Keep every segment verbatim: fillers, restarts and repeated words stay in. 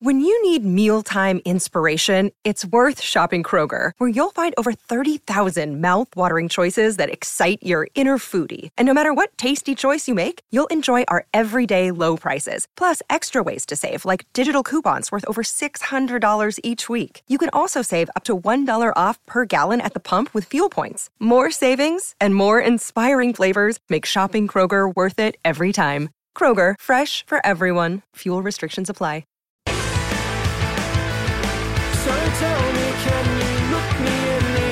When you need mealtime inspiration, it's worth shopping Kroger, where you'll find over thirty thousand mouth-watering choices that excite your inner foodie. And no matter what tasty choice you make, you'll enjoy our everyday low prices, plus extra ways to save, like digital coupons worth over six hundred dollars each week. You can also save up to one dollar off per gallon at the pump with fuel points. More savings and more inspiring flavors make shopping Kroger worth it every time. Kroger, fresh for everyone. Fuel restrictions apply. So tell me, can you look me in the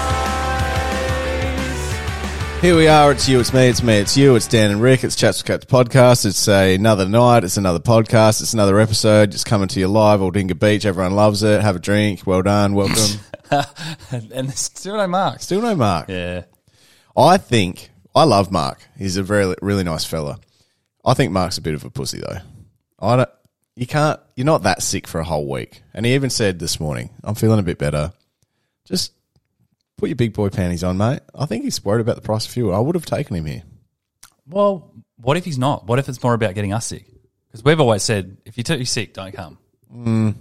eyes? Here we are. It's you, it's me, it's me, it's you, it's Dan and Rick. It's Chats with Cats podcast. It's a, another night. It's another podcast. It's another episode. Just coming to you live, Aldinga Beach. Everyone loves it. Have a drink. Well done. Welcome. and, and there's still no Mark. Still no Mark. Yeah. I think, I love Mark. He's a very, really nice fella. I think Mark's a bit of a pussy though. I don't, you can't, you're not that sick for a whole week. And he even said this morning, I'm feeling a bit better. Just put your big boy panties on, mate. I think he's worried about the price of fuel. I would have taken him here. Well, what if he's not? What if it's more about getting us sick? Because we've always said, if you're too sick, don't come. Mm,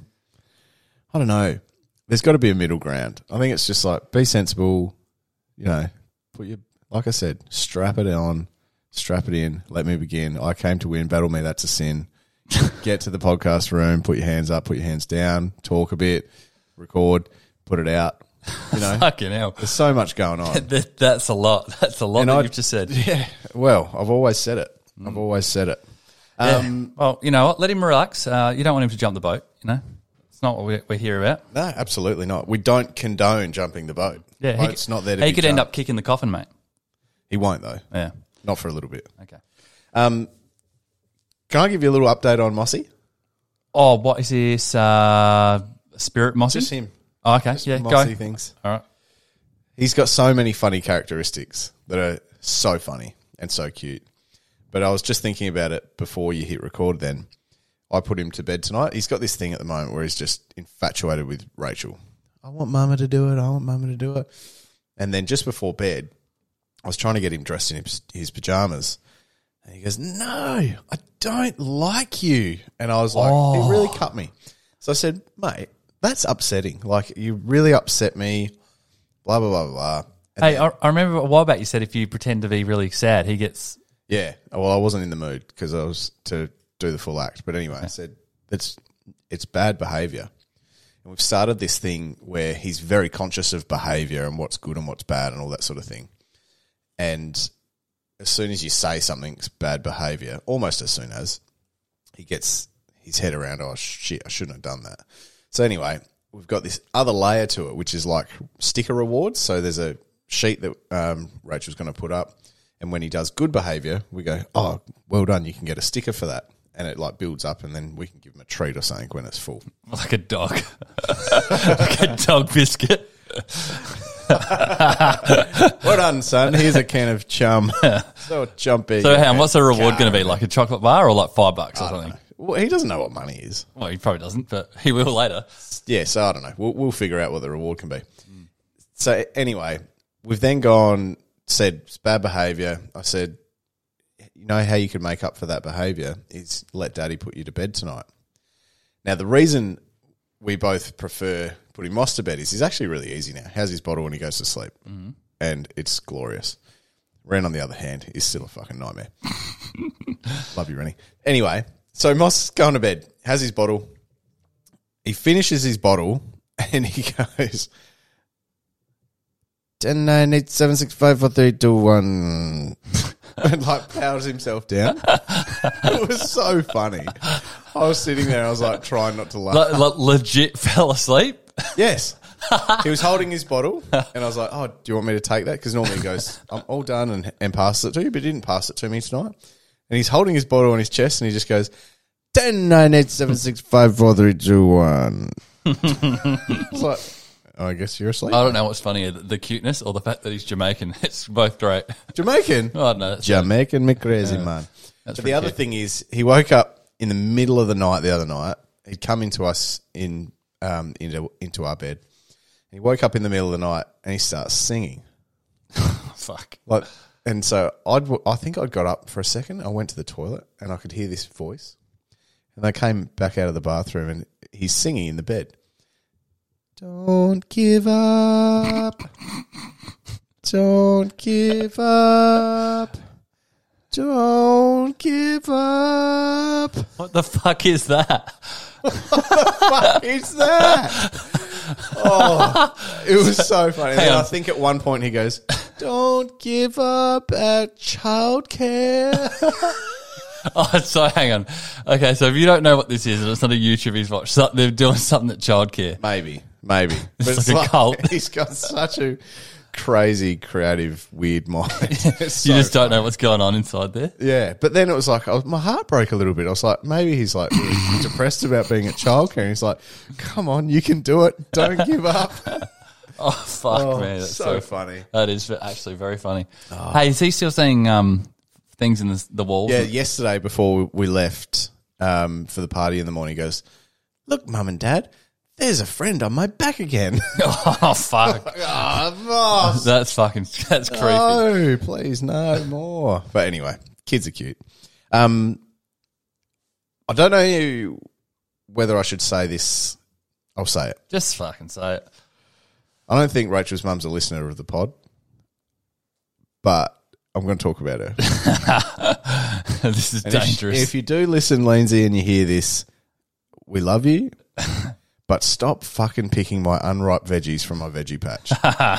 I don't know. There's got to be a middle ground. I think it's just like, be sensible, you know, put your, like I said, strap it on, strap it in, let me begin. I came to win, battle me, that's a sin. Get to the podcast room, put your hands up, put your hands down, talk a bit, record, put it out. You know, Fucking hell. there's so much going on. that, that's a lot. That's a lot And that I- you've just said. Yeah, well, I've always said it. I've always said it. Um, Yeah. Well, you know what? Let him relax. Uh, you don't want him to jump the boat, you know? It's not what we're, we're here about. No, absolutely not. We don't condone jumping the boat. Yeah, Boat's he, could- not there to He be could end jumped. up kicking the coffin, mate. He won't, though. Yeah. Not for a little bit. Okay. Um, can I give you a little update on Mossy? Oh, what is this? Uh, Spirit Mossy? Just him. Oh, okay. Just yeah, Mossy go. things. All right. He's got so many funny characteristics that are so funny and so cute. But I was just thinking about it before you hit record then. I put him to bed tonight. He's got this thing at the moment where he's just infatuated with Rachel. I want Mama to do it. I want Mama to do it. And then just before bed, I was trying to get him dressed in his, his pajamas. And he goes, no, I don't like you. And I was like, Oh. it really cut me. So I said, mate, that's upsetting. Like, you really upset me, blah, blah, blah, blah. And Hey, then- I, I remember a while back you said if you pretend to be really sad, he gets... yeah. Well, I wasn't in the mood because I was to do the full act. But anyway, I said, it's, it's bad behaviour. And we've started this thing where he's very conscious of behaviour and what's good and what's bad and all that sort of thing. And as soon as you say something's bad behaviour, almost as soon as, he gets his head around, oh, shit, I shouldn't have done that. So anyway, we've got this other layer to it, which is like sticker rewards. So there's a sheet that um, Rachel's going to put up. And when he does good behaviour, we go, oh, well done, you can get a sticker for that. And it like builds up and then we can give him a treat or something when it's full. Like a dog. Like a dog biscuit. Well done, son. Here's a can of chum. So jumpy. So, hang on, what's the reward going to be? Like a chocolate bar or like five bucks or I don't something? know. Well, he doesn't know what money is. Well, he probably doesn't, but he will later. Yeah, so I don't know. We'll, we'll figure out what the reward can be. Mm. So anyway, we've then gone, said, it's bad behaviour. I said, you know how you can make up for that behaviour is let Daddy put you to bed tonight. Now, the reason we both prefer putting Moss to bed is he's actually really easy now. Has his bottle when he goes to sleep. Mm-hmm. And it's glorious. Ren, on the other hand, is still a fucking nightmare. Love you, Rennie. Anyway, so Moss is going to bed, has his bottle. He finishes his bottle and he goes, ten, nine, eight, seven, six, five, four, three, two, one. And like powers himself down. It was so funny. I was sitting there, I was like trying not to laugh. Le- le- legit fell asleep. Yes. He was holding his bottle and I was like, oh, do you want me to take that? Because normally he goes, I'm all done and, and passes it to you, but he didn't pass it to me tonight. And he's holding his bottle on his chest and he just goes, ten, nine, eight, seven, six, five, four, three, two, one. It's like, oh, I guess you're asleep. I don't know what's funnier, the cuteness or the fact that he's Jamaican. It's both great. Jamaican? Oh, I don't know. That's Jamaican me crazy, Yeah. man. That's But pretty the other cute. thing is, he woke up in the middle of the night the other night. He'd come into us in um, into into our bed. He woke up in the middle of the night and he starts singing. Fuck. Like, and so I'd I think I'd got up for a second. I went to the toilet and I could hear this voice. And I came back out of the bathroom and he's singing in the bed. Don't give up. Don't give up. Don't give up. What the fuck is that? What the fuck is that? Oh, it was so funny. And then I think at one point he goes, don't give up at childcare. Oh, so hang on. Okay, so if you don't know what this is, and it's not a YouTube he's watched, so they're doing something at childcare. Maybe, maybe. But It's like a cult. He's got such a crazy, creative, weird mind. It's You so just don't know what's going on inside there. Yeah, but then it was like I was, my heart broke a little bit. I was like, maybe he's like really depressed about being at childcare. And he's like, come on, you can do it. Don't give up. Oh, fuck, Oh, man. That's so so, funny. That is actually very funny. Hey, is he still saying um, things in the, the walls? Yeah, yesterday before we left um, for the party in the morning, he goes, look, Mum and Dad, there's a friend on my back again. Oh, fuck. Oh, Moss. That's fucking, that's creepy. No, please, no more. But anyway, kids are cute. Um, I don't know whether I should say this. I'll say it. Just fucking say it. I don't think Rachel's mum's a listener of the pod, but I'm going to talk about her. This is And if- dangerous. If, you do listen, Lindsay, and you hear this, we love you, but stop fucking picking my unripe veggies from my veggie patch.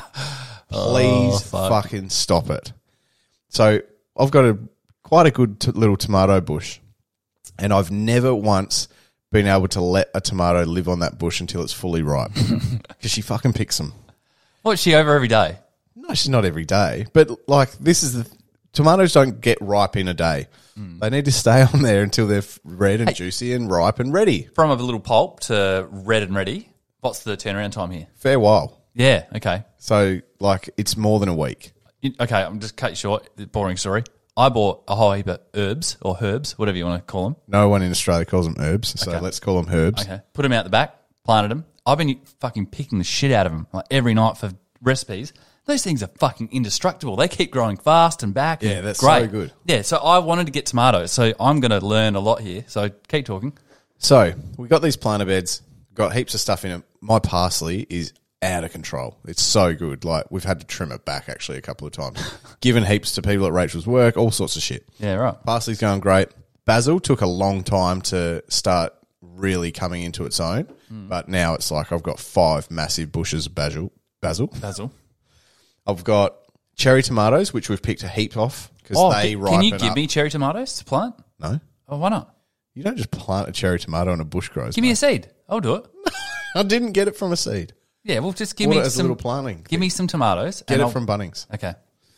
Please Oh, fuck. fucking stop it. So I've got a quite a good t- little tomato bush, and I've never once been able to let a tomato live on that bush until it's fully ripe because she fucking picks them. What's she over every day? No, she's not every day, but like this is the tomatoes don't get ripe in a day. Hmm. They need to stay on there until they're f- red and juicy and ripe and ready. From a little pulp to red and ready, what's the turnaround time here? Fair while. Yeah, okay. So like it's more than a week. You- Okay, I'm just cut you short. Boring story. I bought a whole heap of herbs or herbs, whatever you want to call them. No one in Australia calls them herbs, so Okay. let's call them herbs. Okay, put them out the back, planted them. I've been fucking picking the shit out of them like every night for recipes. Those things are fucking indestructible. They keep growing fast and back. Yeah, and that's great. so good. Yeah, so I wanted to get tomatoes, so I'm going to learn a lot here. So keep talking. So we got these planter beds, got heaps of stuff in it. My parsley is out of control. It's so good. Like we've had to trim it back actually a couple of times. Given heaps to people at Rachel's work, all sorts of shit. Yeah, right. Parsley's going great. Basil took a long time to start really coming into its own, but now it's like I've got five massive bushes of basil. Basil. Basil. I've got cherry tomatoes, which we've picked a heap off because Oh, they c- ripen can you give up. me cherry tomatoes to plant? No, Oh, why not? you don't just plant a cherry tomato and a bush grows. Give me mate. a seed. I'll do it. I didn't get it from a seed. Yeah, well, just give Bought me it as a some. little planting. Give me some tomatoes. Get and it I'll- from Bunnings. Okay.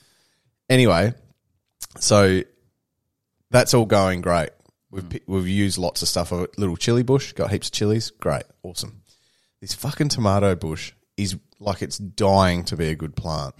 Anyway, so that's all going great. We've pi- we've used lots of stuff. A little chili bush, got heaps of chilies. Great, awesome. This fucking tomato bush is like it's dying to be a good plant.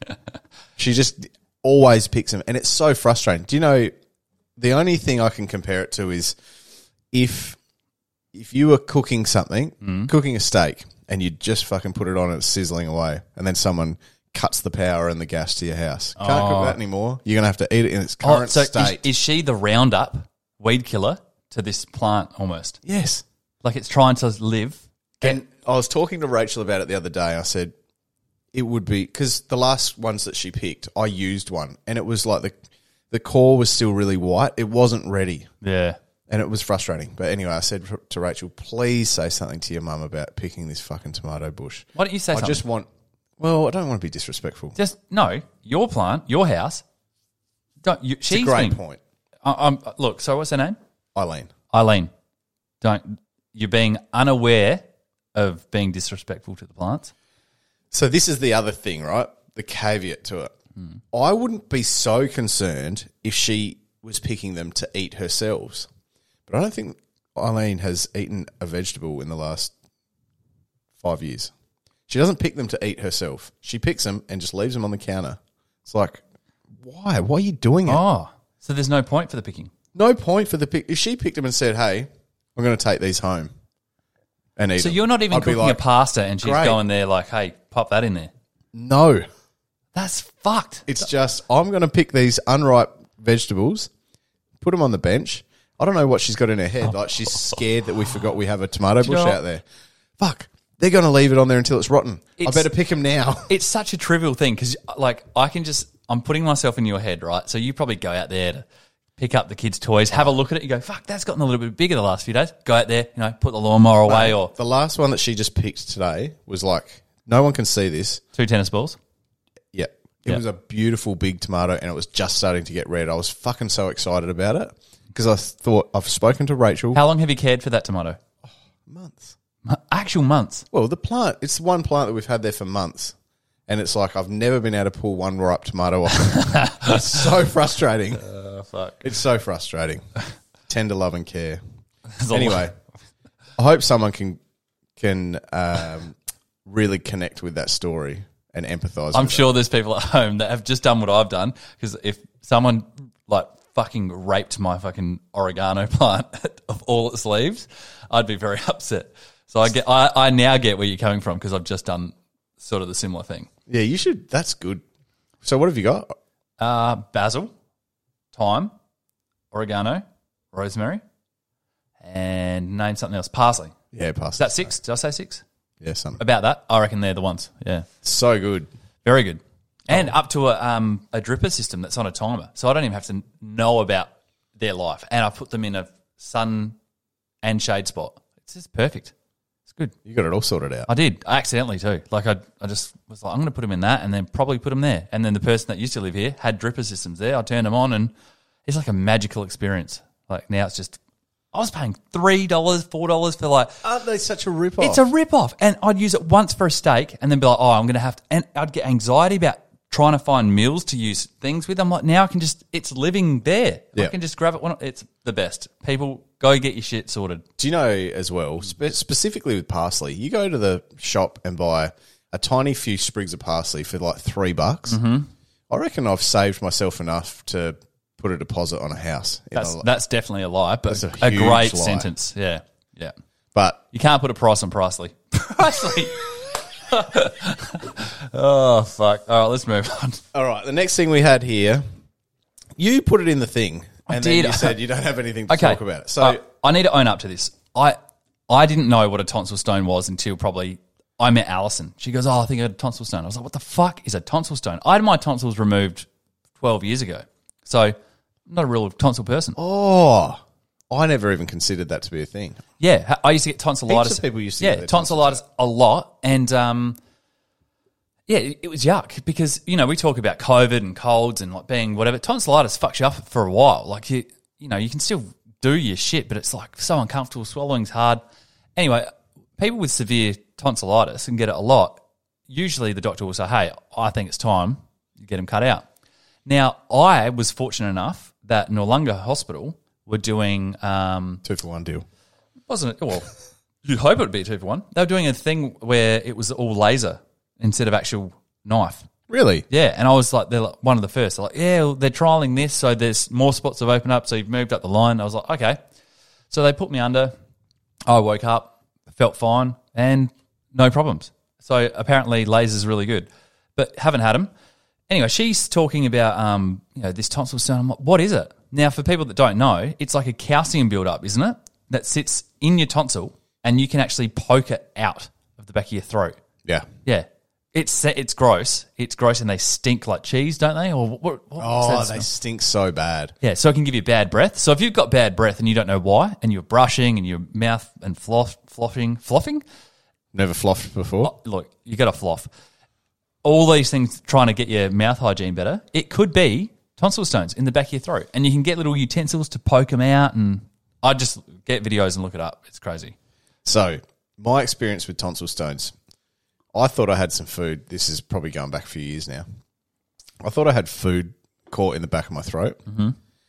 She just always picks them, and it's so frustrating. Do you know the only thing I can compare it to is if if you were cooking something, cooking a steak, and you just fucking put it on and it's sizzling away, and then someone cuts the power and the gas to your house. Can't Oh. cook that anymore. You're going to have to eat it in its Oh, current so is, state. is she the Roundup weed killer to this plant almost? Yes. Like it's trying to live. And I was talking to Rachel about it the other day. I said it would be because the last ones that she picked, I used one, and it was like the the core was still really white. It wasn't ready, Yeah. and it was frustrating. But anyway, I said to Rachel, please say something to your mum about picking this fucking tomato bush. Why don't you say I something? just want. Well, I don't want to be disrespectful. Just no, your plant, your house. Don't you? It's She's a great been, point, I, I'm look. So what's her name? Eileen. Eileen. Don't you're being unaware of being disrespectful to the plants. So this is the other thing, right? The caveat to it. I wouldn't be so concerned if she was picking them to eat herself. But I don't think Eileen has eaten a vegetable in the last five years. She doesn't pick them to eat herself. She picks them and just leaves them on the counter. It's like, why? Why are you doing it? Oh, so there's no point for the picking. No point for the pick. If she picked them and said, hey, I'm going to take these home and eat So them, you're not even I'd be cooking like, a pasta, and she's great. going there like, "Hey, pop that in there." No. That's fucked. It's just, I'm going to pick these unripe vegetables, put them on the bench. I don't know what she's got in her head. Like she's scared that we forgot we have a tomato you bush know what? out there. Fuck. They're going to leave it on there until it's rotten. It's- I better pick them now. It's such a trivial thing because, like, I can just, I'm putting myself in your head, right? So you probably go out there to pick up the kids' toys, have a look at it, you go, fuck, that's gotten a little bit bigger the last few days. Go out there, you know, put the lawnmower away or The last one that she just picked today was like, no one can see this. two tennis balls. Yeah. It Yeah. was a beautiful big tomato and it was just starting to get red. I was fucking so excited about it because I thought, I've spoken to Rachel. How long have you cared for that tomato? Months. Actual months. Well, the plant, it's the one plant that we've had there for months. And it's like, I've never been able to pull one ripe tomato off it. It's so frustrating. Oh, fuck. It's so frustrating. Tender love and care. There's a Anyway, I hope someone can can um, really connect with that story and empathise I'm with sure there's people at home that have just done what I've done because if someone like fucking raped my fucking oregano plant of all its leaves, I'd be very upset. So I get, I, I now get where you're coming from because I've just done sort of the similar thing. it. Yeah, you should. That's good. So what have you got? Uh, basil, thyme, oregano, rosemary, and name something else. Parsley. Yeah, pass. Is that six? Did I say six? Yeah, something. About that, I reckon they're the ones. Yeah, So good. very good. And up to a um a dripper system that's on a timer, so I don't even have to know about their life. And I put them in a sun and shade spot. It's just perfect. It's good. You got it all sorted out. I did accidentally too. Like I, I just was like, I'm going to put them in that, and then probably put them there. And then the person that used to live here had dripper systems there. I turned them on, and it's like a magical experience. Like now, it's just I was paying three dollars, four dollars for like Aren't they such a rip-off? it's a rip off, and I'd use it once for a steak, and then be like, oh, I'm going to have to, and I'd get anxiety about trying to find meals to use things with. I'm like, now I can just, it's living there. I Yeah. can just grab it. When it's the best. People, go get your shit sorted. Do you know as well, spe- specifically with parsley, you go to the shop and buy a tiny few sprigs of parsley for like three bucks. Mm-hmm. I reckon I've saved myself enough to put a deposit on a house. in That's a- that's definitely a lie, but That's a a, huge great lie. sentence. Yeah, yeah. but You can't put a price on Parsley. Parsley. Oh fuck! All right, let's move on. all right, the next thing we had here, you put it in the thing, and then did. you said you don't have anything to Okay, talk about it. So Uh, I need to own up to this. I I didn't know what a tonsil stone was until probably I met Alison. She goes, "Oh, I think I had a tonsil stone." I was like, "What the fuck is a tonsil stone?" I had my tonsils removed twelve years ago, so I'm not a real tonsil person. oh, I never even considered that to be a thing. Yeah, I used to get tonsillitis. Heaps of people used to yeah, get their tonsils tonsillitis a lot, and um, yeah, it, it was yuck because you know we talk about COVID and colds and like being whatever. Tonsillitis fucks you up for a while. Like you, you know, you can still do your shit, but it's like so uncomfortable. Swallowing's hard. Anyway, people with severe tonsillitis can get it a lot. Usually, the doctor will say, "Hey, I think it's time you get them cut out." Now, I was fortunate enough that Noarlunga Hospital were doing. Um, Two for one deal. wasn't it? Well, you'd hope it would be a two for one. They were doing a thing where it was all laser instead of actual knife. Really? Yeah, and I was like, they're like one of the first. They're like, yeah, well, they're trialing this, so there's more spots have opened up, so you've moved up the line. I was like, okay. So they put me under. I woke up, felt fine, and no problems. So apparently laser's really good, but haven't had them. Anyway, she's talking about um, you know, this tonsil stone. I'm like, what is it? Now, for people that don't know, it's like a calcium buildup, isn't it? That sits in your tonsil, and you can actually poke it out of the back of your throat. Yeah. Yeah, it's it's gross. It's gross, and they stink like cheese, don't they? Or what? what what's Oh, that they smell? stink so bad. Yeah, so it can give you bad breath. So if you've got bad breath and you don't know why, and you're brushing and your mouth and floss, flossing, floffing, Never flopped before. look, you got to floff. All these things trying to get your mouth hygiene better. It could be tonsil stones in the back of your throat, and you can get little utensils to poke them out. And I just get videos and look it up. It's crazy. So, my experience with tonsil stones, I thought I had some food. This is probably going back a few years now. I thought I had food caught in the back of my throat. Mm-hmm.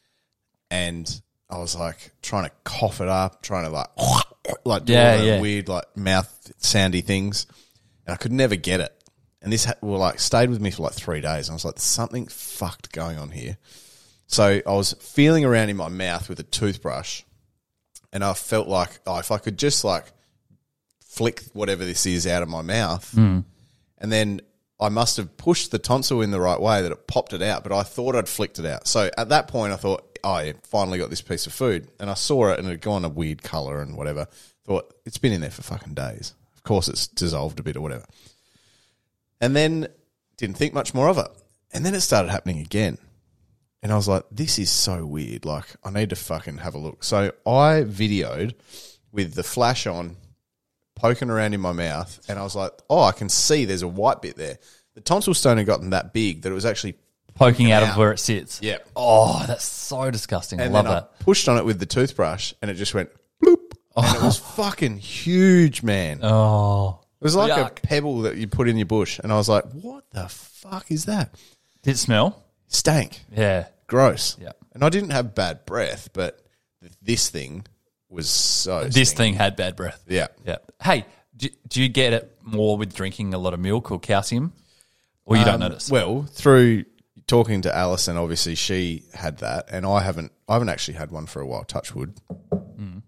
And I was like trying to cough it up, trying to like, like do Yeah, all the yeah. weird like mouth soundy things. And I could never get it. And this ha- well, like stayed with me for like three days. And I was like, there's something fucked going on here. So I was feeling around in my mouth with a toothbrush. And I felt like, oh, if I could just like flick whatever this is out of my mouth. Mm. And then I must have pushed the tonsil in the right way that it popped it out, but I thought I'd flicked it out. So at that point I thought, I finally got this piece of food. And I saw it and it had gone a weird colour and whatever. Thought, it's been in there for fucking days. Of course it's dissolved a bit or whatever. And then didn't think much more of it. And then it started happening again. And I was like, this is so weird. Like, I need to fucking have a look. So I videoed with the flash on, poking around in my mouth, and I was like, oh, I can see there's a white bit there. The tonsil stone had gotten that big that it was actually Poking out, out. of where it sits. Yeah. Oh, that's so disgusting. And I love then that. I pushed on it with the toothbrush, and it just went bloop. And it was fucking huge, man. Oh. It was like Yuck. a pebble that you put in your bush. And I was like, what the fuck is that? Did it smell? Stank. Yeah. Gross. Yeah. And I didn't have bad breath, but this thing was so This stinky. thing had bad breath. Yeah. Yeah. Hey, do, do you get it more with drinking a lot of milk or calcium? Or you don't Um, notice? Well, through talking to Alison, obviously she had that, and I haven't. I haven't actually had one for a while. Touch wood. Mm.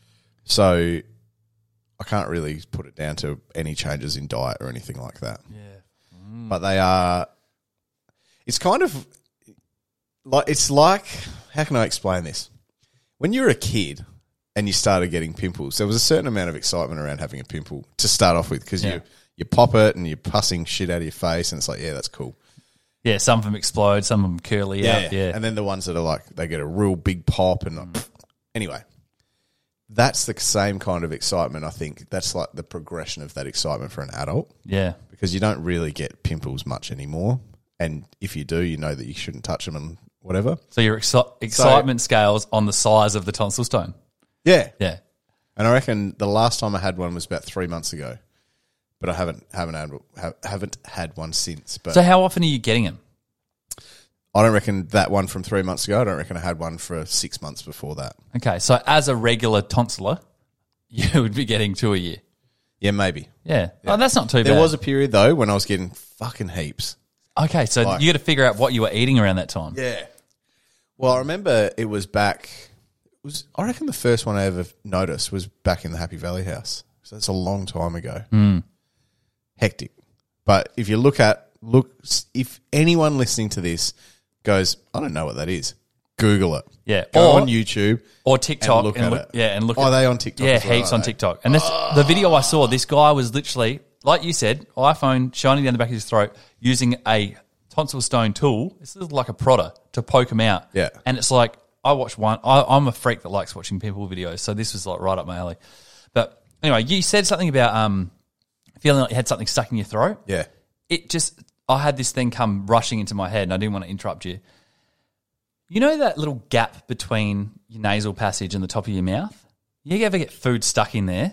So I can't really put it down to any changes in diet or anything like that. Yeah. But they are. It's kind of like it's like. How can I explain this? When you're a kid and you started getting pimples, there was a certain amount of excitement around having a pimple to start off with because Yeah. you you pop it and you're pussing shit out of your face, and it's like, yeah, that's cool. Yeah, some of them explode, some of them curly out. Yeah. And then the ones that are like, they get a real big pop. And like, anyway, that's the same kind of excitement, I think. That's like the progression of that excitement for an adult yeah. because you don't really get pimples much anymore. And if you do, you know that you shouldn't touch them and whatever. So your exci- excitement scales on the size of the tonsil stone. Yeah. Yeah. And I reckon the last time I had one was about three months ago. But I haven't haven't had ha- haven't had one since. But So how often are you getting them? I don't reckon that one from three months ago. I don't reckon I had one for six months before that. Okay, so as a regular tonsillar, you would be getting two a year. Yeah, maybe. Yeah. Oh, that's not too There bad. was a period though when I was getting fucking heaps. Okay, so Like- you got to figure out what you were eating around that time. Yeah. Well, I remember it was back. It was I reckon the first one I ever noticed was back in the Happy Valley house. So that's a long time ago. Mm. Hectic. But if you look at look, if anyone listening to this goes, I don't know what that is. Google it. Yeah. Go Or- on YouTube Or TikTok. and look at look, it. Yeah, and look Oh, at are they on TikTok? Yeah, as well, heaps are on they? TikTok. And this, the video I saw, this guy was literally, like you said, iPhone shining down the back of his throat using a tonsil stone tool. This is like a prodder to poke him out. Yeah. And it's like, I watched one. I, I'm a freak that likes watching pimple videos, so this was like right up my alley. But anyway, you said something about um, feeling like you had something stuck in your throat. Yeah. It just, I had this thing come rushing into my head, and I didn't want to interrupt you. You know that little gap between your nasal passage and the top of your mouth? You ever get food stuck in there?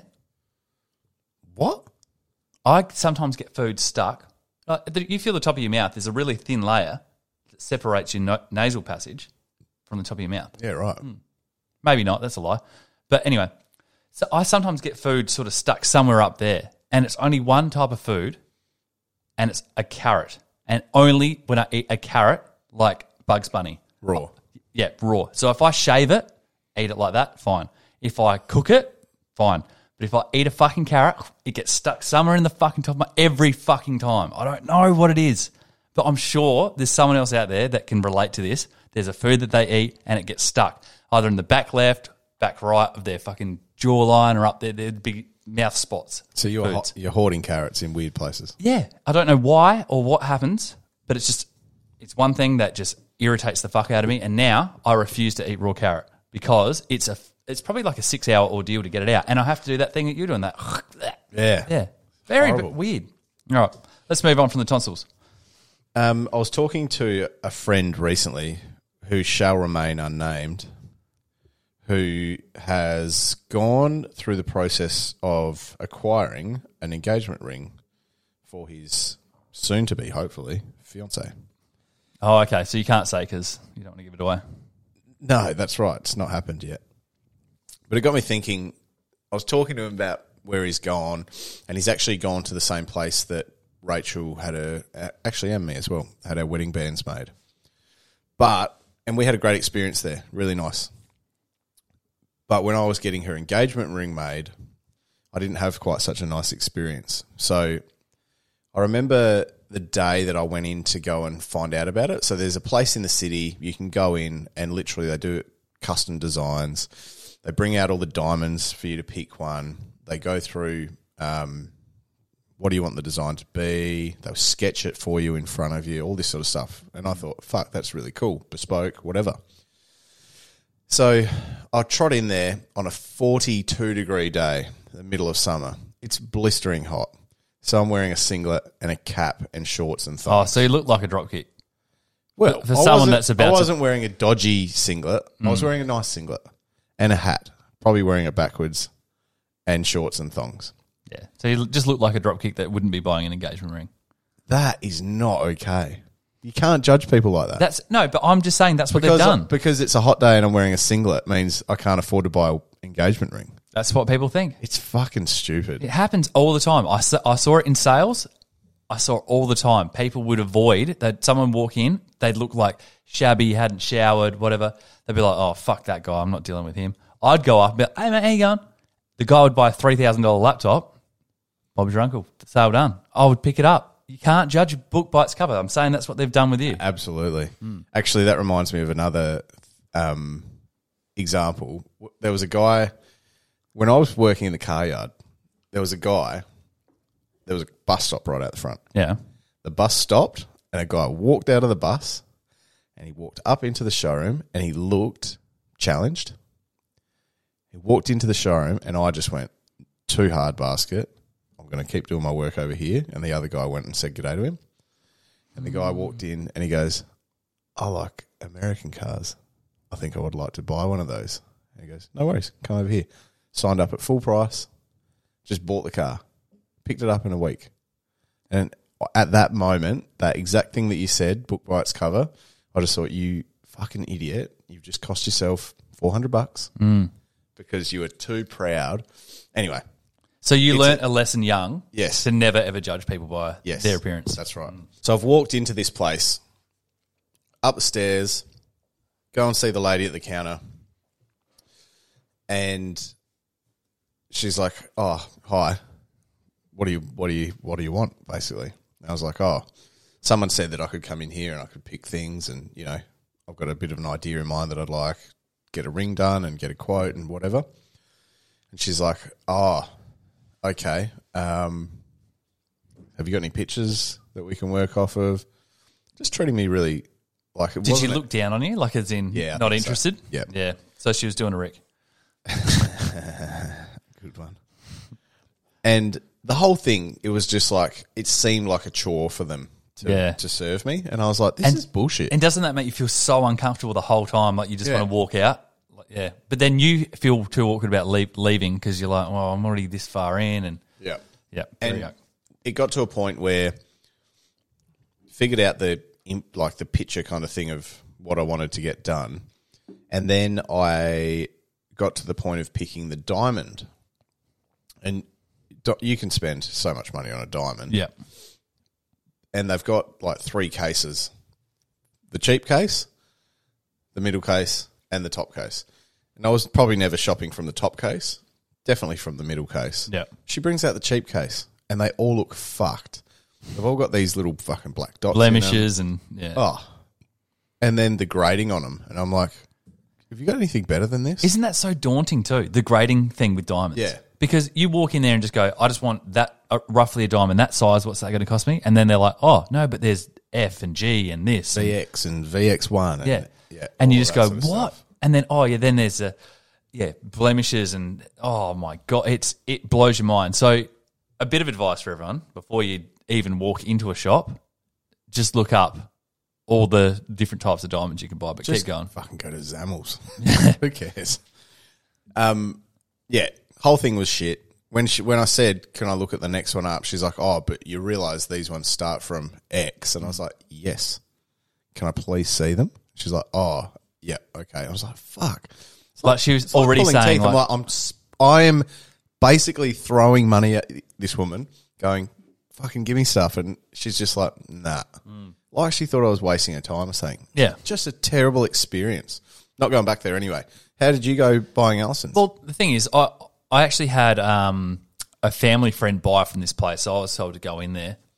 What? I sometimes get food stuck. Like, the- you feel the top of your mouth, there's a really thin layer that separates your no- nasal passage from the top of your mouth. Yeah, right. Maybe not, that's a lie. But anyway, so I sometimes get food sort of stuck somewhere up there, and it's only one type of food, and it's a carrot. And only when I eat a carrot, like Bugs Bunny. Raw. Yeah, raw. So if I shave it, eat it like that, fine. If I cook it, fine. But if I eat a fucking carrot, it gets stuck somewhere in the fucking top of my every fucking time. I don't know what it is, but I'm sure there's someone else out there that can relate to this. There's a food that they eat and it gets stuck either in the back left, back right of their fucking jawline or up there, their big mouth spots. So you're ho- Foods. you're hoarding carrots in weird places. Yeah, I don't know why or what happens, but it's just it's one thing that just irritates the fuck out of me. And now I refuse to eat raw carrot because it's a it's probably like a six hour ordeal to get it out, and I have to do that thing that you're doing. That Yeah. yeah, very Horrible. b- weird. All right, let's move on from the tonsils. Um, I was talking to a friend recently who shall remain unnamed, who has gone through the process of acquiring an engagement ring for his soon-to-be, hopefully, fiance. Oh, okay. So you can't say because you don't want to give it away. No, that's right. It's not happened yet. But it got me thinking. I was talking to him about where he's gone, and he's actually gone to the same place that Rachel had a, actually and me as well, had our wedding bands made. But, and we had a great experience there, really nice. But when I was getting her engagement ring made, I didn't have quite such a nice experience. So I remember the day that I went in to go and find out about it. So there's a place in the city you can go in and literally they do custom designs. They bring out all the diamonds for you to pick one. They go through um, what do you want the design to be. They'll sketch it for you in front of you, all this sort of stuff. And I thought, fuck, that's really cool. Bespoke, whatever. So I trot in there on a forty-two degree day, the middle of summer. It's blistering hot. So I'm wearing a singlet and a cap and shorts and Oh, thongs. so you look like a dropkick. Well, for I someone wasn't- that's about I to- wasn't wearing a dodgy singlet. I was wearing a nice singlet and a hat. Probably wearing it backwards and shorts and thongs. Yeah. So you just look like a dropkick that wouldn't be buying an engagement ring. That is not okay. You can't judge people like that. That's no, but I'm just saying that's what because they've done. because it's a hot day and I'm wearing a singlet means I can't afford to buy an engagement ring. That's what people think. It's fucking stupid. It happens all the time. I saw, I saw it in sales. I saw it all the time. People would avoid that. Someone walk in, they'd look like shabby, hadn't showered, whatever. They'd be like, "Oh, fuck that guy. I'm not dealing with him." I'd go up and be like, "Hey, mate, how you going?" The guy would buy a three thousand dollars laptop. Bob's your uncle. Sale done. I would pick it up. You can't judge a book by its cover. I'm saying that's what they've done with you. Absolutely. Actually, that reminds me of another um, example. There was a guy, when I was working in the car yard, there was a guy, there was a bus stop right out the front. Yeah. The bus stopped and a guy walked out of the bus and he walked up into the showroom and he looked challenged. He walked into the showroom and I just went, too hard basket. I'm going to keep doing my work over here. And the other guy went and said g'day to him. And the guy walked in and he goes, I like American cars. I think I would like to buy one of those. And he goes, no worries, come over here. Signed up at full price, just bought the car, picked it up in a week. And at that moment, that exact thing that you said, book by its cover, I just thought, you fucking idiot, you've just cost yourself four hundred bucks Mm. because you were too proud. Anyway. So you It's learnt a- a, lesson young Yes. to never ever judge people by Yes, their appearance. That's right. So I've walked into this place, up the stairs, go and see the lady at the counter, and she's like, "Oh, hi. What do you what do you what do you want?" Basically, and I was like, "Oh, someone said that I could come in here and I could pick things, and you know, I've got a bit of an idea in mind that I'd like get a ring done and get a quote and whatever." And she's like, "Oh, okay. Um, have you got any pictures that we can work off of?" Just treating me really like it Did she wasn't a- look down on you, like as in Yeah, I not think so. interested? Yeah. Yeah. So she was doing a Rick. Good one. And the whole thing, it was just like, it seemed like a chore for them to, Yeah. to serve me. And I was like, this And- is bullshit. And doesn't that make you feel so uncomfortable the whole time? Like you just Yeah. want to walk out? Like, yeah. But then you feel too awkward about leave, leaving because you're like, well, I'm already this far in. And yeah. yeah. There And you go. it got to a point where figured out the, imp- like the picture kind of thing of what I wanted to get done. And then I got to the point of picking the diamond. And do- you can spend so much money on a diamond. Yeah. And they've got like three cases. The cheap case, the middle case, and the top case. And I was probably never shopping from the top case. Definitely from the middle case. Yeah. She brings out the cheap case, and they all look fucked. They've all got these little fucking black dots in them. Blemishes and yeah. Oh. And then the grading on them. And I'm like, have you got anything better than this? Isn't that so daunting too? The grading thing with diamonds. Yeah. Because you walk in there and just go, I just want that uh, roughly a diamond that size. What's that going to cost me? And then they're like, oh no, but there's F and G and this. and- V X and V X one. And, yeah. yeah. And you all just that go, sort of what? stuff. And then oh yeah, then there's a yeah blemishes and oh my god, it's it blows your mind. So a bit of advice for everyone before you even walk into a shop, just look up all the different types of diamonds you can buy. But Just keep going. Fucking go to Zamels. Who cares? Um, yeah, whole thing was shit. When she, when I said, can I look at the next one up? She's like, oh, but you realise these ones start from X. And I was like, yes. Can I please see them? She's like, oh, yeah, okay. I was like, fuck. It's Like she was it's like already pulling saying, teeth. I'm like- like, I'm, s- I am basically throwing money at this woman, going, fucking give me stuff. And she's just like, nah. Like she thought I was wasting her time or something. Yeah. Just a terrible experience. Not going back there anyway. How did you go buying Allison's? Well, the thing is, I I actually had um, a family friend buy from this place. So I was told to go in there,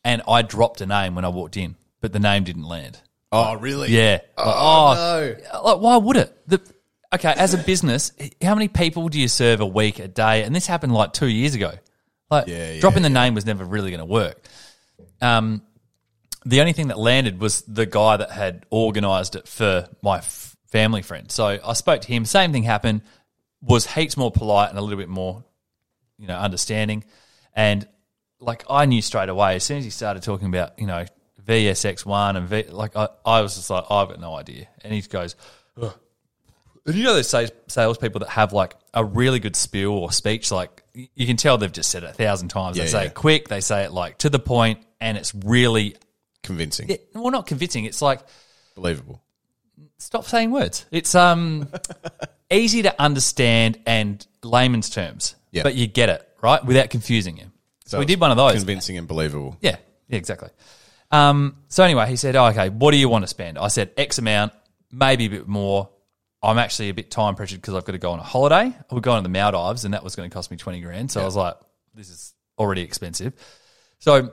and I dropped a name when I walked in, but the name didn't land. Oh, really? Yeah. Oh, Like, oh no. Like, why would it? The, okay, as a business, how many people do you serve a week, a day? And this happened like two years ago. Like, Yeah, yeah, dropping the name was never really going to work. Um, the only thing that landed was the guy that had organised it for my f- family friend. So I spoke to him. Same thing happened. Was heaps more polite and a little bit more, you know, understanding. And like I knew straight away as soon as he started talking about, you know, V S X one and V, like I, I was just like, oh, I've got no idea. And he goes, ugh. And you know those sales salespeople that have like a really good spiel or speech, like you can tell they've just said it a thousand times. Yeah, they say yeah. it quick, they say it like to the point, and it's really, Convincing. it, well, not convincing. It's like, Believable. stop saying words. It's um easy to understand and layman's terms, Yeah. but you get it, right, without confusing you. So we it's did one of those. Convincing and believable. Yeah, yeah, exactly. Um, so anyway, he said, oh, okay, what do you want to spend? I said X amount, maybe a bit more. I'm actually a bit time pressured because I've got to go on a holiday. We're going to the Maldives, and that was going to cost me twenty grand. So I was like, this is already expensive. So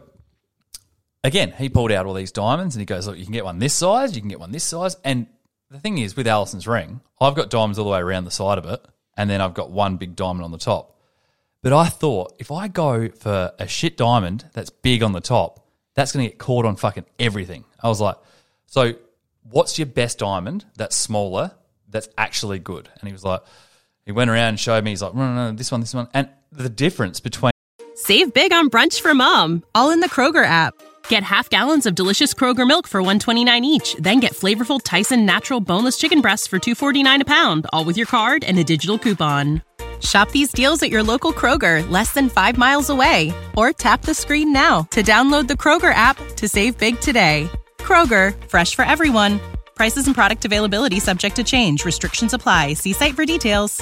again, he pulled out all these diamonds, and he goes, look, you can get one this size, you can get one this size. And the thing is, with Alison's ring, I've got diamonds all the way around the side of it, and then I've got one big diamond on the top. But I thought, if I go for a shit diamond that's big on the top, that's going to get caught on fucking everything. I was like, so what's your best diamond that's smaller, that's actually good? And he was like, he went around and showed me, he's like, no, no, no, this one, this one. And the difference between... Save big on brunch for mom, all in the Kroger app. Get half gallons of delicious Kroger milk for one dollar and twenty-nine cents each. Then get flavorful Tyson natural boneless chicken breasts for two dollars and forty-nine cents a pound, all with your card and a digital coupon. Shop these deals at your local Kroger, less than five miles away. Or tap the screen now to download the Kroger app to save big today. Kroger, fresh for everyone. Prices and product availability subject to change. Restrictions apply. See site for details.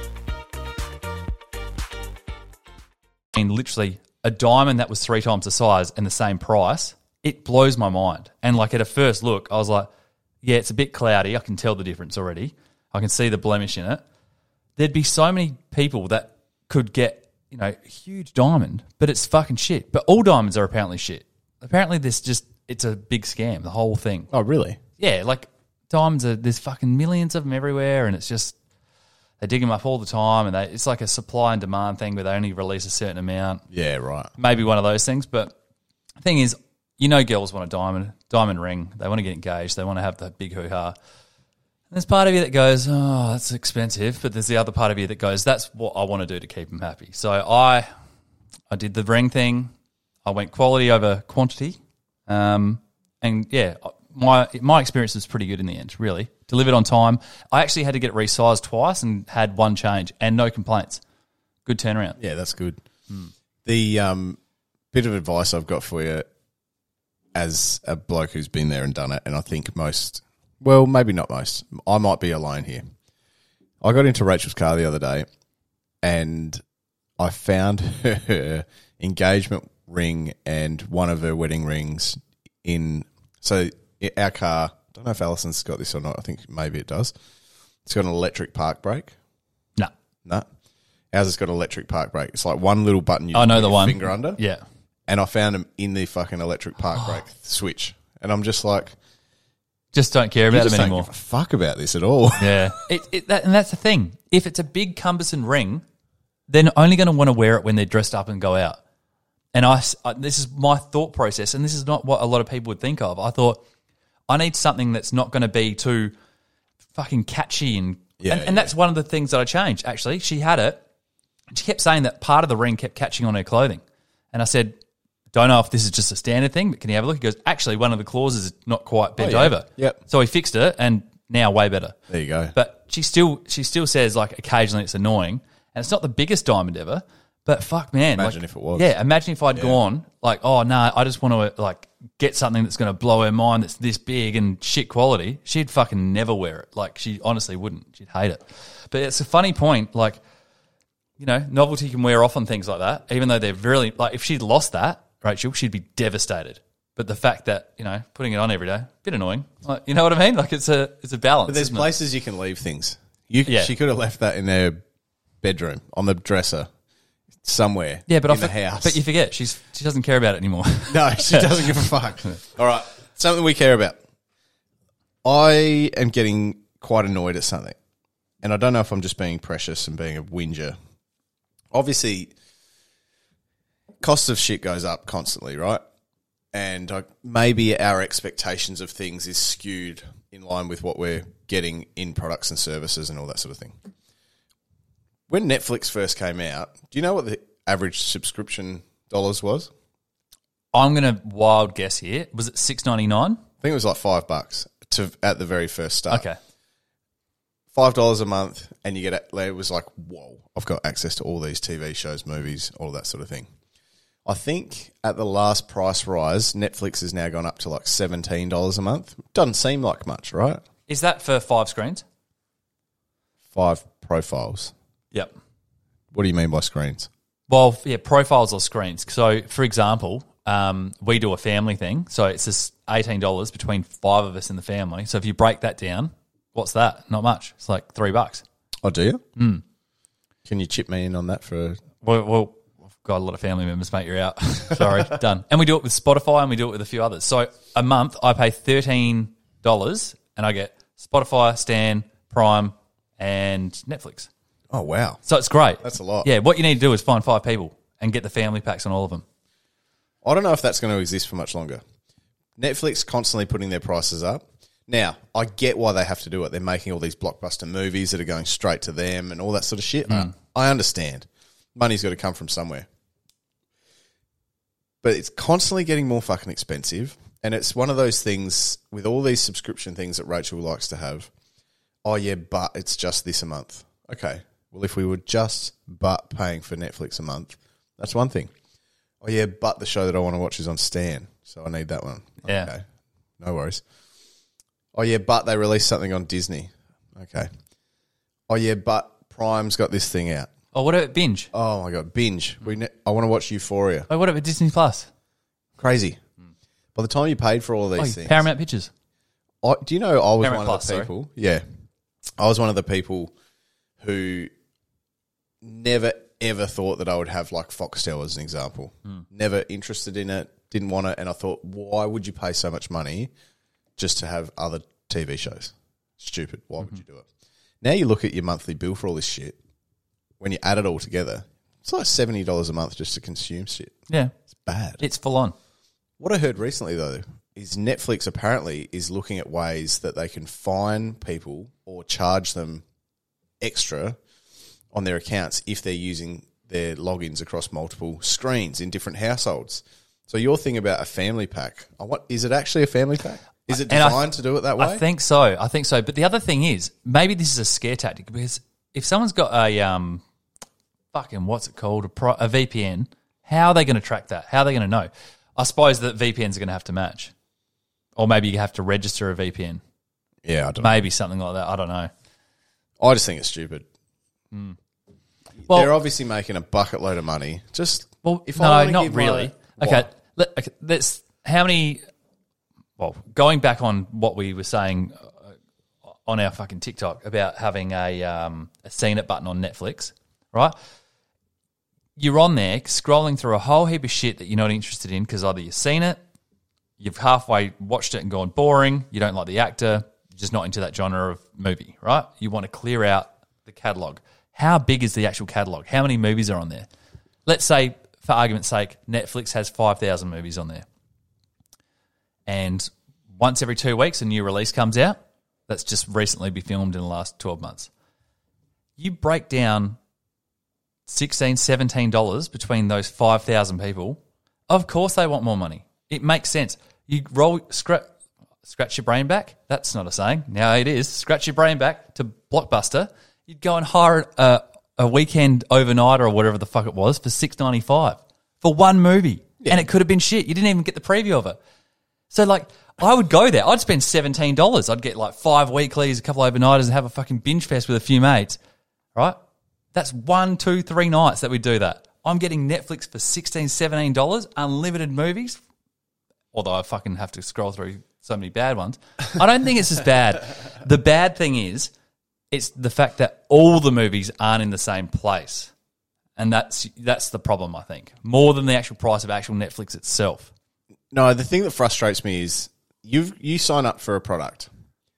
And literally a diamond that was three times the size and the same price, it blows my mind. And like at a first look, I was like, yeah, it's a bit cloudy. I can tell the difference already. I can see the blemish in it. There'd be so many people that could get, you know, a huge diamond, but it's fucking shit. But all diamonds are apparently shit. Apparently this just, it's a big scam, the whole thing. Oh, really? Yeah, like diamonds are, there's fucking millions of them everywhere, and it's just, they dig them up all the time, and they, it's like a supply and demand thing where they only release a certain amount. Yeah, right. Maybe one of those things. But the thing is, you know, girls want a diamond, diamond ring. They want to get engaged. They want to have the big hoo-ha. And there's part of you that goes, oh, that's expensive. But there's the other part of you that goes, that's what I want to do to keep them happy. So I I did the ring thing. I went quality over quantity. Um, and, yeah, my my experience was pretty good in the end, really. Delivered on time. I actually had to get it resized twice and had one change and no complaints. Good turnaround. Yeah, that's good. The um, bit of advice I've got for you as a bloke who's been there and done it, and I think most, well, maybe not most, I might be alone here. I got into Rachel's car the other day and I found her engagement ring and one of her wedding rings in, so our car, I don't know if Alison's got this or not, I think maybe it does. It's got an electric park brake. No. No. Ours has got an electric park brake. It's like one little button you I know put the your one. finger under. Yeah. And I found them in the fucking electric park brake switch. And I'm just like, Just don't care you about just them don't anymore. give a fuck about this at all. Yeah. It, it, that, and that's the thing. If it's a big cumbersome ring, they're only going to want to wear it when they're dressed up and go out. And I, I, this is my thought process, and this is not what a lot of people would think of. I thought, I need something that's not going to be too fucking catchy. And, Yeah, and, and that's one of the things that I changed, actually. She had it. She kept saying that part of the ring kept catching on her clothing. And I said, don't know if this is just a standard thing, but can you have a look? He goes, actually, one of the clauses is not quite bent Oh, yeah. over. Yep. So he fixed it, and now way better. There you go. But she still she still says, like, occasionally it's annoying. And it's not the biggest diamond ever, but fuck, man. Imagine like, if it was. Yeah, imagine if I'd gone, like, oh, no, I just want to, like, get something that's going to blow her mind that's this big and shit quality. She'd fucking never wear it. Like, she honestly wouldn't. She'd hate it. But it's a funny point, like, you know, novelty can wear off on things like that, even though they're really, like, if she'd lost that, Rachel, she'd be devastated. But the fact that, you know, putting it on every day, a bit annoying. Like, you know what I mean? Like, it's a it's a balance. But there's isn't it? places you can leave things. You Yeah. She could have left that in her bedroom on the dresser. somewhere. Yeah, but in I the for- house. But you forget she's she doesn't care about it anymore. No, she doesn't give a fuck. All right, something we care about. I am getting quite annoyed at something, and I don't know if I'm just being precious and being a whinger. Obviously, cost of shit goes up constantly, right? And I, maybe our expectations of things is skewed in line with what we're getting in products and services and all that sort of thing. When Netflix first came out, do you know what the average subscription dollars was? I'm going to wild guess here. Was it six ninety-nine? I think it was like five bucks to at the very first start. Okay. Five dollars a month, and you get it was like, whoa! I've got access to all these T V shows, movies, all that sort of thing. I think at the last price rise, Netflix has now gone up to like seventeen dollars a month. Doesn't seem like much, right? Is that for five screens? Five profiles. Yep. What do you mean by screens? Well, yeah, profiles or screens. So, for example, um, we do a family thing. So it's just eighteen dollars between five of us in the family. So if you break that down, what's that? Not much. It's like three bucks. Oh, do you? Mm. Can you chip me in on that for? Well, well, I've got a lot of family members, mate. You're out. Sorry, done. And we do it with Spotify and we do it with a few others. So a month, I pay thirteen dollars and I get Spotify, Stan, Prime, and Netflix. Oh, wow. So it's great. That's a lot. Yeah, what you need to do is find five people and get the family packs on all of them. I don't know if that's going to exist for much longer. Netflix constantly putting their prices up. Now, I get why they have to do it. They're making all these blockbuster movies that are going straight to them and all that sort of shit. Mm. I understand. Money's got to come from somewhere. But it's constantly getting more fucking expensive. And it's one of those things with all these subscription things that Rachel likes to have. Oh, yeah, but it's just this a month. Okay. Well, if we were just but paying for Netflix a month, that's one thing. Oh, yeah, but the show that I want to watch is on Stan, so I need that one. Yeah. Okay. No worries. Oh, yeah, but they released something on Disney. Okay. Oh, yeah, but Prime's got this thing out. Oh, what about Binge? Oh, my God, Binge. We ne- I want to watch Euphoria. Oh, what about Disney Plus? Crazy. By the time you paid for all these Oh, things. Paramount Pictures. I, do you know I was Paramount one Plus, of the people? Yeah. I was one of the people who never, ever thought that I would have like Foxtel as an example. Mm. Never interested in it, didn't want it. And I thought, why would you pay so much money just to have other T V shows? Stupid. Why Mm-hmm. would you do it? Now you look at your monthly bill for all this shit. When you add it all together, it's like seventy dollars a month just to consume shit. Yeah. It's bad. It's full on. What I heard recently, though, is Netflix apparently is looking at ways that they can fine people or charge them extra on their accounts if they're using their logins across multiple screens in different households. So your thing about a family pack, I want, is it actually a family pack? Is it And I- designed to do it that way? I think so. I think so. But the other thing is, maybe this is a scare tactic because if someone's got a um, fucking what's it called, a, pro, a V P N, how are they going to track that? How are they going to know? I suppose that V P Ns are going to have to match, or maybe you have to register a V P N. Yeah, I don't Maybe something like that. I don't know. know. I just think it's stupid. Well, They're obviously making a bucket load of money. Just well, if I no, wanna not give my- really. What? Okay, let, okay, let's. How many? Well, going back on what we were saying uh, on our fucking TikTok about having a um, a seen it button on Netflix, right? You're on there scrolling through a whole heap of shit that you're not interested in because either you've seen it, you've halfway watched it and gone boring, you don't like the actor, you're just not into that genre of movie, right? You want to clear out the catalogue. How big is the actual catalogue? How many movies are on there? Let's say, for argument's sake, Netflix has five thousand movies on there. And once every two weeks, a new release comes out that's just recently been filmed in the last twelve months. You break down sixteen dollars, seventeen dollars between those five thousand people, of course they want more money. It makes sense. You roll, scratch, scratch your brain back. That's not a saying. Now it is. Scratch your brain back to Blockbuster. You'd go and hire a, a weekend overnight or whatever the fuck it was for six dollars ninety-five for one movie. Yeah. And it could have been shit. You didn't even get the preview of it. So, like, I would go there. I'd spend seventeen dollars. I'd get, like, five weeklies, a couple of overnighters, and have a fucking binge fest with a few mates, right? That's one, two, three nights that we do that. I'm getting Netflix for sixteen dollars, seventeen dollars, unlimited movies, although I fucking have to scroll through so many bad ones. I don't think it's as bad. The bad thing is it's the fact that all the movies aren't in the same place. And that's that's the problem, I think, more than the actual price of actual Netflix itself. No, the thing that frustrates me is you you sign up for a product.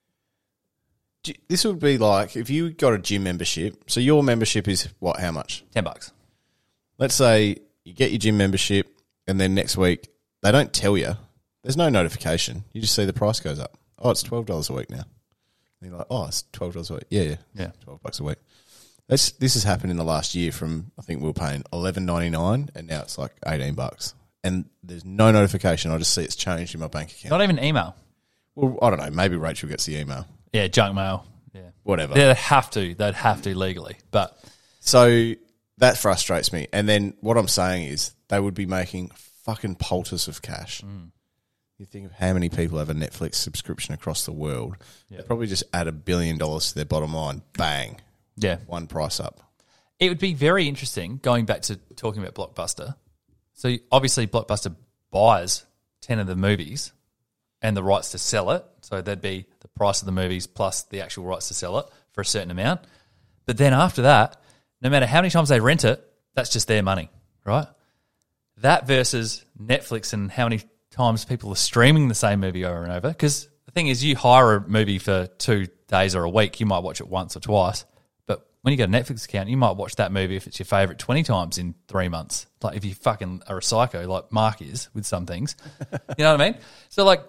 This would be like if you got a gym membership. So your membership is what? How much? Ten bucks. Let's say you get your gym membership, and then next week they don't tell you. There's no notification. You just see the price goes up. Oh, it's twelve dollars a week now. And you're like, oh, it's twelve dollars a week. Yeah, yeah, yeah, twelve bucks a week. That's, this has happened in the last year. From I think we were paying eleven ninety nine, and now it's like eighteen bucks. And there's no notification. I just see it's changed in my bank account. Not even email. Well, I don't know. Maybe Rachel gets the email. Yeah, junk mail. Yeah, whatever. They'd have to. They'd have to legally. But so that frustrates me. And then what I'm saying is they would be making fucking poultice of cash. Mm. You think of how many people have a Netflix subscription across the world. Yeah. They probably just add a billion dollars to their bottom line. Bang. Yeah. One price up. It would be very interesting, going back to talking about Blockbuster. So obviously Blockbuster buys ten of the movies and the rights to sell it. So that'd be the price of the movies plus the actual rights to sell it for a certain amount. But then after that, no matter how many times they rent it, that's just their money, right? That versus Netflix and how many times people are streaming the same movie over and over. Because the thing is, you hire a movie for two days or a week, you might watch it once or twice. But when you get a Netflix account, you might watch that movie if it's your favourite twenty times in three months. Like if you fucking are a psycho like Mark is with some things. You know what I mean? So like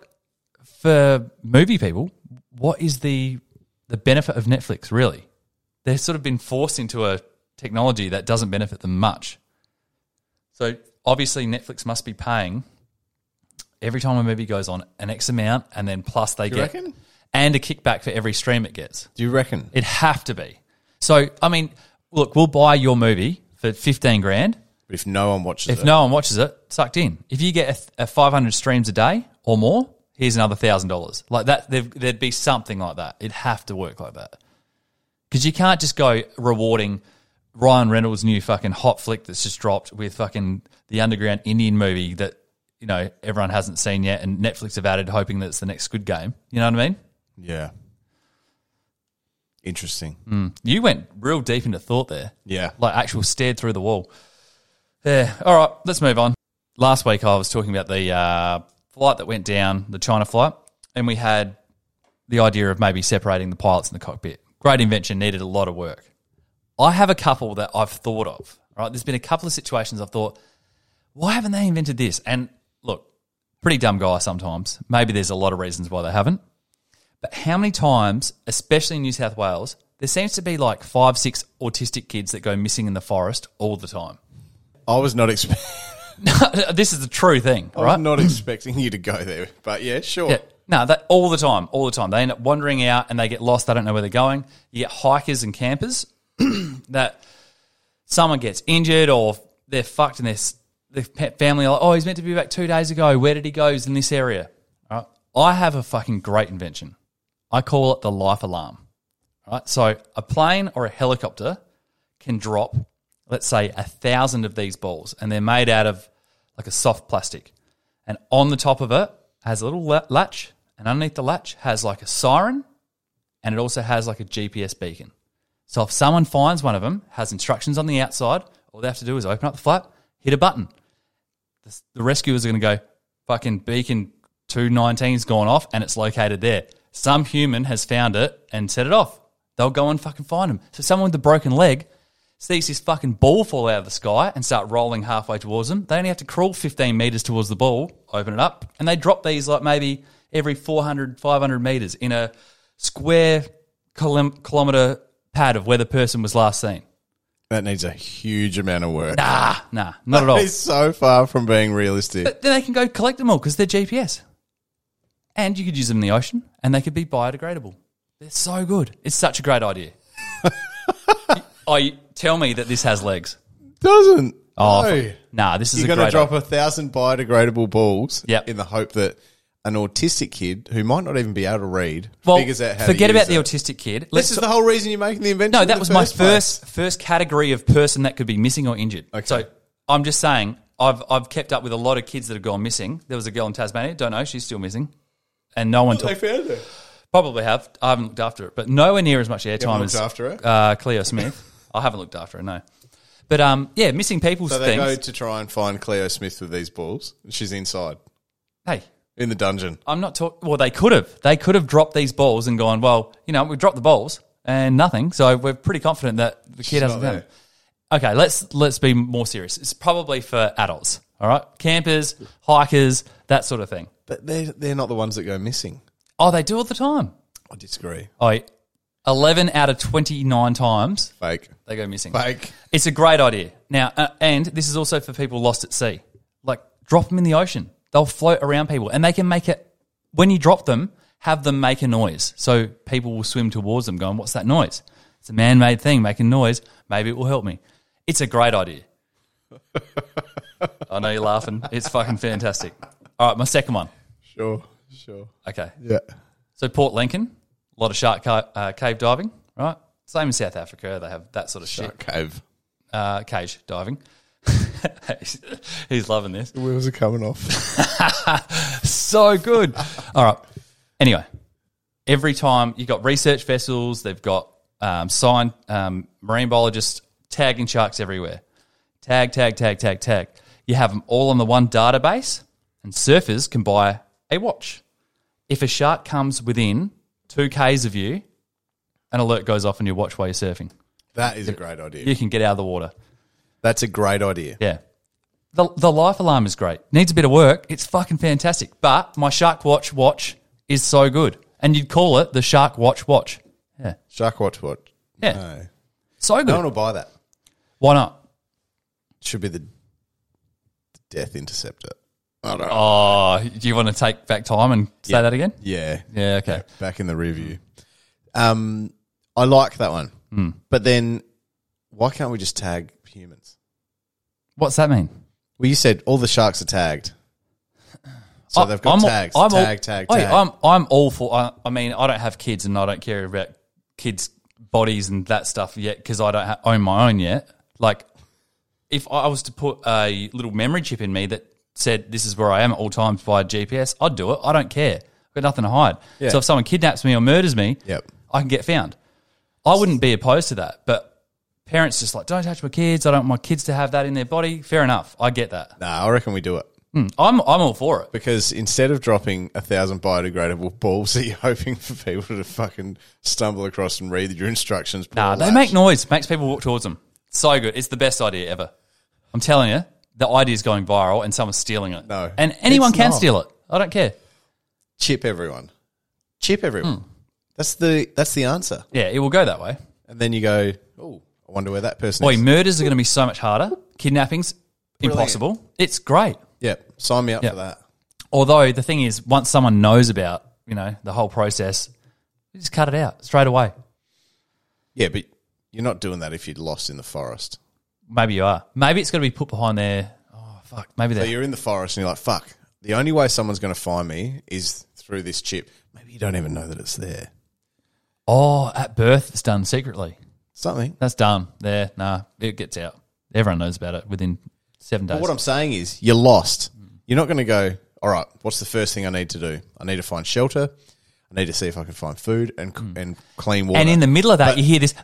for movie people, what is the the benefit of Netflix really? They've sort of been forced into a technology that doesn't benefit them much. So obviously Netflix must be paying every time a movie goes on an X amount, and then plus they Do you get reckon? and a kickback for every stream it gets. Do you reckon? It'd have to be. So I mean, look, we'll buy your movie for fifteen grand. But if no one watches If it. no one watches it, sucked in. If you get a, a five hundred streams a day or more, here's another one thousand dollars. Like that, there'd be something like that. It'd have to work like that. Because you can't just go rewarding Ryan Reynolds' new fucking hot flick that's just dropped with fucking the underground Indian movie that, you know, everyone hasn't seen yet, and Netflix have added hoping that it's the next Squid Game. You know what I mean? Yeah. Interesting. Mm. You went real deep into thought there. Yeah. Like actual stared through the wall. Yeah. All right, let's move on. Last week I was talking about the uh, flight that went down, the China flight, and we had the idea of maybe separating the pilots in the cockpit. Great invention, needed a lot of work. I have a couple that I've thought of. Right, there's been a couple of situations I've thought, why haven't they invented this? And look, pretty dumb guy sometimes. Maybe there's a lot of reasons why they haven't. But how many times, especially in New South Wales, there seems to be like five, six autistic kids that go missing in the forest all the time. I was not expecting. This is the true thing, I right? was not expecting you to go there, but yeah, sure. Yeah. No, that all the time, all the time. They end up wandering out and they get lost. They don't know where they're going. You get hikers and campers that someone gets injured or they're fucked and their the family are like, oh, he's meant to be back two days ago. Where did he go? He's in this area. All right. I have a fucking great invention. I call it the life alarm. All right. So a plane or a helicopter can drop, let's say, a thousand of these balls, and they're made out of like a soft plastic. And on the top of it has a little latch, and underneath the latch has like a siren, and it also has like a G P S beacon. So if someone finds one of them, has instructions on the outside, all they have to do is open up the flap, hit a button. The, the rescuers are going to go, fucking beacon two nineteen's gone off, and it's located there. Some human has found it and set it off. They'll go and fucking find them. So someone with a broken leg sees this fucking ball fall out of the sky and start rolling halfway towards them. They only have to crawl fifteen metres towards the ball, open it up, and they drop these like maybe every four hundred, five hundred metres in a square kilometre pad of where the person was last seen. That needs a huge amount of work. Nah, nah, not at all. It's so far from being realistic. But then they can go collect them all because they're G P S. And you could use them in the ocean and they could be biodegradable. They're so good. It's such a great idea. Oh, you tell me that this has legs. Doesn't. Oh, no. f- nah, this is You're a going great to drop idea. a thousand biodegradable balls Yep. in the hope that an autistic kid who might not even be able to read Well, figures out how forget to use about the it. autistic kid. This Let's is t- the whole reason you're making the invention. No, in that the was my first place. first first category of person that could be missing or injured. Okay. So I'm just saying, I've I've kept up with a lot of kids that have gone missing. There was a girl in Tasmania, don't know, she's still missing, and no one They took. found her. Probably have. I haven't looked after it, but nowhere near as much haven't airtime looked as after her? Uh, Cleo Smith. I haven't looked after her. No, But um, yeah, missing people's So they things. go to try and find Cleo Smith with these balls. And she's inside Hey, in the dungeon. I'm not talking. Well, they could have. They could have dropped these balls and gone, well, you know, we dropped the balls and nothing. So we're pretty confident that the kid She's hasn't not done it. Okay, let's let's be more serious. It's probably for adults. All right, campers, hikers, that sort of thing. But they're, they're not the ones that go missing. Oh, they do all the time. I disagree. Oh, eleven out of twenty-nine times Fake. they go missing. Fake. It's a great idea. Now, uh, and this is also for people lost at sea. Like, drop them in the ocean. They'll float around people, and they can make it, when you drop them, have them make a noise. So people will swim towards them going, what's that noise? It's a man-made thing making noise. Maybe it will help me. It's a great idea. I know you're laughing. It's fucking fantastic. All right, my second one. Sure, sure. Okay. Yeah. So Port Lincoln, a lot of shark ca- uh, cave diving, right? Same in South Africa. They have that sort of Shark shit. cave. Uh, cage diving. he's, he's loving this. The wheels are coming off. So good. All right. Anyway, every time you've got research vessels, they've got um, signed um, marine biologists tagging sharks everywhere. Tag, tag, tag, tag, tag. You have them all on the one database, and surfers can buy a watch. If a shark comes within two Ks of you, an alert goes off on your watch while you're surfing. That is a great idea. You can get out of the water. That's a great idea. Yeah. The the life alarm is great. Needs a bit of work. It's fucking fantastic. But my Shark Watch watch is so good. And you'd call it the Shark Watch watch. Yeah. Shark watch what? Yeah. No. So good. No one will buy that. Why not? Should be the, the Death Interceptor. I don't know. Oh, do you want to take back time and say Yeah. that again? Yeah. Yeah, okay. Back in the review. Um, I like that one. Mm. But then why can't we just tag humans? What's that mean? Well, you said all the sharks are tagged. So I- they've got I'm all- tags. I'm all- tag, tag, Oh, tag. yeah, I'm, I'm all for, I, I mean, I don't have kids and I don't care about kids' bodies and that stuff yet because I don't ha- own my own yet. Like, if I was to put a little memory chip in me that said this is where I am at all times via G P S, I'd do it. I don't care. I've got nothing to hide. Yeah. So if someone kidnaps me or murders me, Yep. I can get found. I wouldn't be opposed to that, but parents just like, don't touch my kids. I don't want my kids to have that in their body. Fair enough. I get that. Nah, I reckon we do it. Hmm. I'm I'm all for it. Because instead of dropping a thousand biodegradable balls that you're hoping for people to fucking stumble across and read your instructions. pull Nah, a they latch. make noise. Makes people walk towards them. So good. It's the best idea ever. I'm telling you, the idea is going viral and someone's stealing it. No, and anyone it's can not. steal it. I don't care. Chip everyone. Chip everyone. Hmm. That's the that's the answer. Yeah, it will go that way. And then you go, oh, I wonder where that person Boy, is. murders are going to be so much harder. Kidnappings, Brilliant. impossible. It's great. Yeah, sign me up Yeah. for that. Although the thing is, once someone knows about, you know, the whole process, you just cut it out straight away. Yeah, but you're not doing that if you're lost in the forest. Maybe you are. Maybe it's going to be put behind their. Oh fuck. Maybe So they're. you're in the forest and you're like, fuck, the only way someone's going to find me is through this chip. Maybe you don't even know that it's there. Oh, at birth, it's done secretly. Something. That's done. There, nah, it gets out. Everyone knows about it within seven days. But what I'm saying is you're lost. You're not going to go, all right, what's the first thing I need to do? I need to find shelter. I need to see if I can find food and and clean water. And in the middle of that, But- you hear this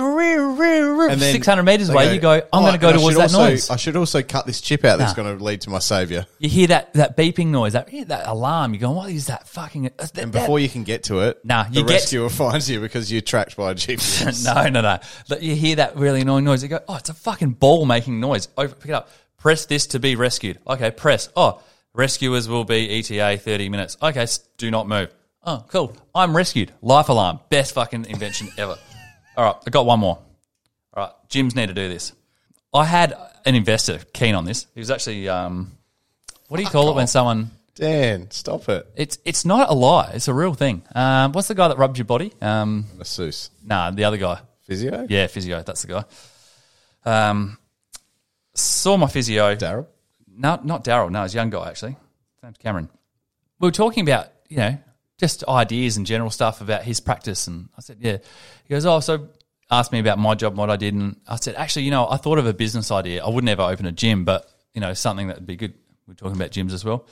and then six hundred metres they away. You go, I'm "Oh, going to go and I towards should that also- noise. I should also cut this chip out that's Nah. going to lead to my saviour. You hear that that beeping noise, that that alarm. You're going, what is that fucking? That, And before you can get to it, Nah, the you get- rescuer finds you because you're tracked by a G P S. no, no, no. But you hear that really annoying noise. You go, oh, it's a fucking ball making noise. Oh, pick it up. Press this to be rescued. Okay, press. Oh, rescuers will be E T A thirty minutes. Okay, s- do not move. Oh, cool. I'm rescued. Life alarm. Best fucking invention ever. All right, I got one more. All right, gyms need to do this. I had an investor keen on this. He was actually, um, what do you call it when someone... Dan, stop it. It's it's not a lie. It's a real thing. Um, what's the guy that rubs your body? Um, Masseuse. nah, the other guy. Physio? Yeah, physio. That's the guy. Um, saw my physio. Daryl? No, not Daryl. No, it's a young guy actually. His name's Cameron. We were talking about, you know, just ideas and general stuff about his practice, and I said, yeah. He goes, oh, so asked me about my job and what I did, and I said, actually, you know, I thought of a business idea. I would never open a gym, but you know, something that would be good. We're talking about gyms as well.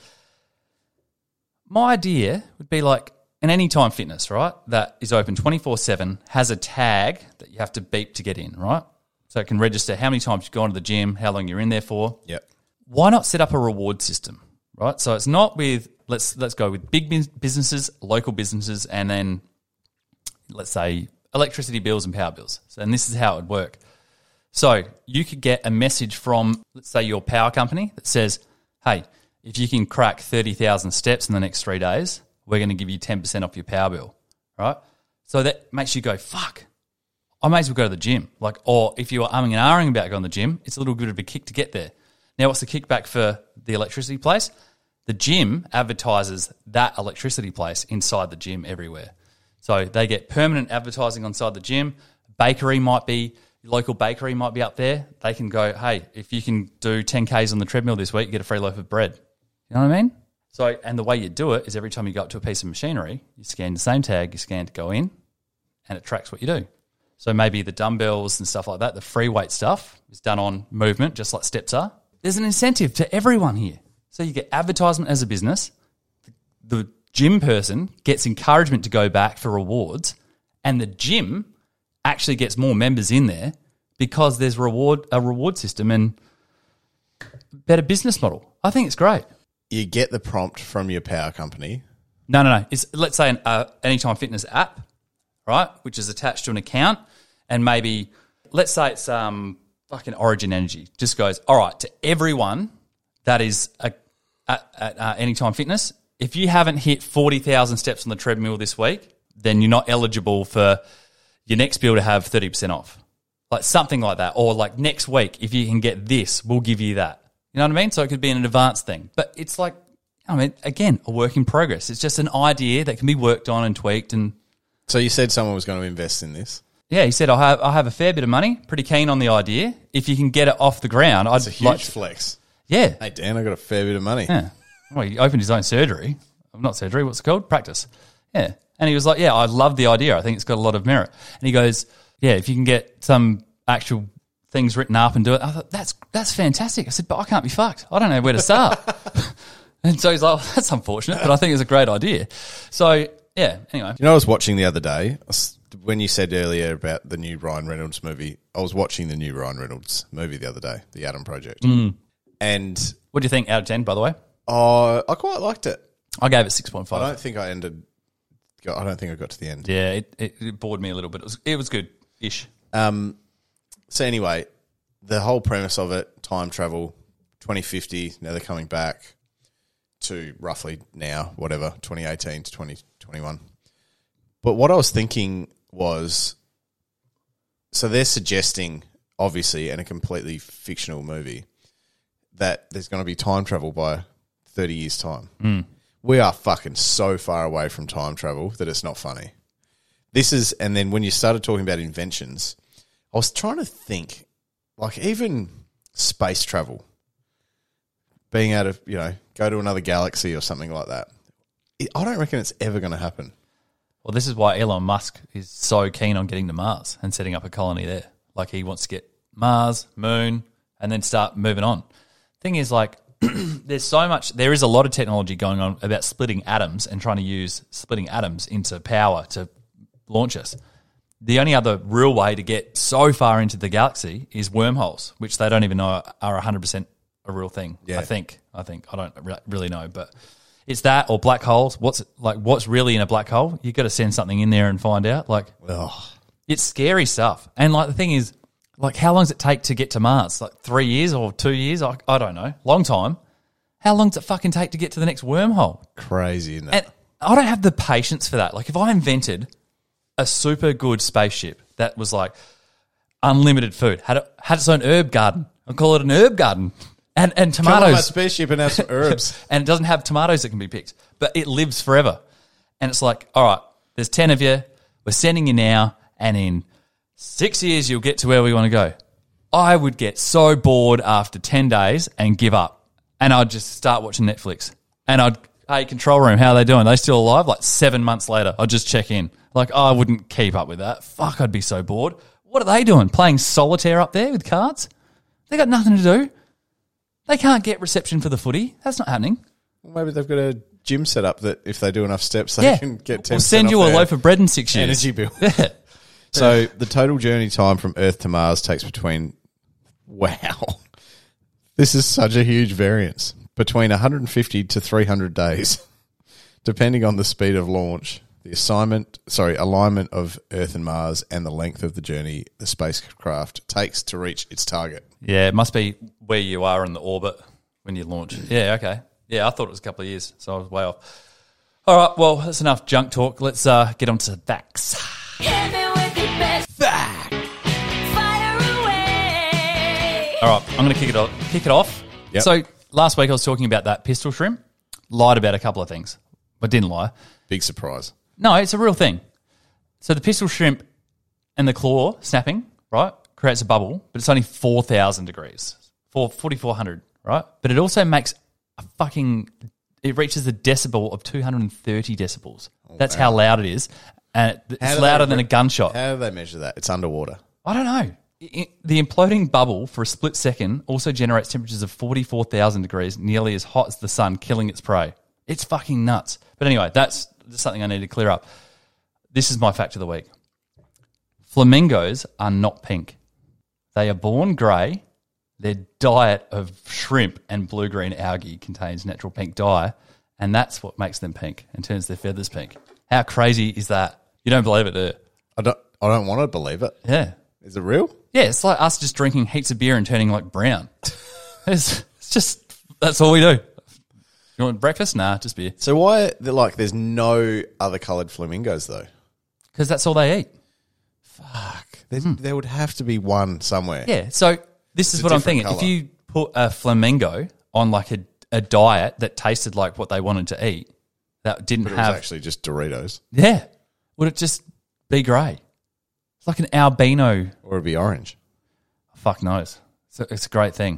My idea would be like an Anytime Fitness, right? That is open twenty-four seven, has a tag that you have to beep to get in, right? So it can register how many times you've gone to the gym, how long you're in there for. Yep. Why not set up a reward system, right? So it's not with, let's let's go with big bus- businesses, local businesses, and then let's say electricity bills and power bills. So, and this is how it would work. So you could get a message from, let's say, your power company that says, hey, if you can crack thirty thousand steps in the next three days, we're going to give you ten percent off your power bill, right? So that makes you go, fuck, I may as well go to the gym. Like, or if you are umming and ahhing about going to the gym, it's a little bit of a kick to get there. Now, what's the kickback for the electricity place? The gym advertises that electricity place inside the gym everywhere. So they get permanent advertising inside the gym. Bakery might be, local bakery might be up there. They can go, hey, if you can do ten Ks on the treadmill this week, you get a free loaf of bread. You know what I mean? So, and the way you do it is every time you go up to a piece of machinery, you scan the same tag, you scan to go in, and it tracks what you do. So maybe the dumbbells and stuff like that, the free weight stuff is done on movement, just like steps are. There's an incentive to everyone here. So you get advertisement as a business. The, the gym person gets encouragement to go back for rewards, and the gym actually gets more members in there because there's reward a reward system and better business model. I think it's great. You get the prompt from your power company. No, no, no. It's, let's say an uh, Anytime Fitness app, right, which is attached to an account, and maybe, let's say it's um, fucking Origin Energy. Just goes, all right, to everyone that is a, at, at uh, Anytime Fitness, if you haven't hit forty thousand steps on the treadmill this week, then you're not eligible for your next bill to have thirty percent off. Like something like that. Or like next week, if you can get this, we'll give you that. You know what I mean? So it could be an advanced thing. But it's like, I mean, again, a work in progress. It's just an idea that can be worked on and tweaked. And So you said someone was going to invest in this. yeah, he said, I have I have a fair bit of money, pretty keen on the idea. If you can get it off the ground, I'd It's a huge like, flex. yeah. Hey, Dan, I got a fair bit of money. Yeah. Well, he opened his own surgery. Not surgery, what's it called? Practice. Yeah. And he was like, yeah, I love the idea. I think it's got a lot of merit. And he goes, yeah, if you can get some actual things written up and do it. I thought, that's that's fantastic. I said, but I can't be fucked. I don't know where to start. And so he's like, well, that's unfortunate, but I think it's a great idea. So, yeah, anyway. You know, I was watching the other day, when you said earlier about the new Ryan Reynolds movie, I was watching the new Ryan Reynolds movie the other day, The Adam Project. Mm. And What do you think out of ten, by the way? oh, I quite liked it. I gave it six point I five. don't think I ended, I don't think I got to the end. Yeah, it, it, it bored me a little bit. It was, it was good-ish. Um, so anyway, the whole premise of it, time travel, twenty fifty, now they're coming back to roughly now, whatever, twenty eighteen to twenty twenty-one. But what I was thinking was, so they're suggesting, obviously, in a completely fictional movie, that there's going to be time travel by thirty years' time. Mm. We are fucking so far away from time travel that it's not funny. This is, and then when you started talking about inventions, I was trying to think, like even space travel, being able to, you know, go to another galaxy or something like that. I don't reckon it's ever going to happen. Well, this is why Elon Musk is so keen on getting to Mars and setting up a colony there. Like, he wants to get Mars, Moon, and then start moving on. Thing is, like, there's so much, there is a lot of technology going on about splitting atoms and trying to use splitting atoms into power to launch us. The only other real way to get so far into the galaxy is wormholes, which they don't even know are one hundred percent a real thing. Yeah. I think. I think. I don't re- really know, but it's that or black holes. What's like what's really in a black hole? You've got to send something in there and find out. Like, Ugh. it's scary stuff. And like the thing is, like, how long does it take to get to Mars? Like three years or two years? I, I don't know. Long time. How long does it fucking take to get to the next wormhole? Crazy, isn't it? And I don't have the patience for that. Like, if I invented a super good spaceship that was like unlimited food, had a, had its own herb garden, I'd call it an herb garden, and and Come on, my tomatoes, spaceship and have some herbs. and it doesn't have tomatoes that can be picked, but it lives forever. And it's like, all right, there's ten of you, we're sending you now, and in six years you'll get to where we want to go. I would get so bored after ten days and give up, and I'd just start watching Netflix, and I'd, hey, control room, how are they doing? Are they still alive? Like seven months later, I'd just check in. Like, I wouldn't keep up with that. Fuck, I'd be so bored. What are they doing? Playing solitaire up there with cards? They got nothing to do. They can't get reception for the footy. That's not happening. Well, maybe they've got a gym set up that if they do enough steps, they Yeah. can get ten We'll send you a loaf of bread in six years. energy bill. Yeah. So the total journey time from Earth to Mars takes between, wow, this is such a huge variance, between one hundred fifty to three hundred days, depending on the speed of launch, the assignment, sorry, alignment of Earth and Mars, and the length of the journey the spacecraft takes to reach its target. Yeah, it must be where you are in the orbit when you launch. Yeah, okay. Yeah, I thought it was a couple of years, so I was way off. All right, well, that's enough junk talk. Let's uh, get on to facts. Hit me with your best Fact. fire away. All right, I'm going to kick it off. Kick it off. Yep. So last week I was talking about that pistol shrimp. Lied about a couple of things, but didn't lie. Big surprise. No, it's a real thing. So the pistol shrimp and the claw snapping, right, creates a bubble, but it's only four thousand degrees, four forty-four hundred, right? But it also makes a fucking, it reaches a decibel of two hundred thirty decibels. That's how loud it is. And it, How it's do louder they- than a gunshot. How do they measure that? It's underwater. I don't know. I- the imploding bubble for a split second also generates temperatures of forty-four thousand degrees, nearly as hot as the sun, killing its prey. It's fucking nuts. But anyway, that's just something I need to clear up. This is my fact of the week. Flamingos are not pink. They are born grey. Their diet of shrimp and blue-green algae contains natural pink dye, and that's what makes them pink and turns their feathers pink. How crazy is that? You don't believe it, do you? I don't. I don't want to believe it. Yeah. Is it real? Yeah, it's like us just drinking heaps of beer and turning like brown. It's, it's just, that's all we do. You want breakfast? Nah, just beer. So why? they're Like, there's no other coloured flamingos though. Because that's all they eat. Fuck. There, there would have to be one somewhere. Yeah, so this is It's a what I'm different thinking. If colour. you put a flamingo on like a, a diet that tasted like what they wanted to eat, that didn't But it was have, actually just Doritos, yeah, would it just be grey? It's like an albino, or it'd be orange. fuck knows. So it's a great thing.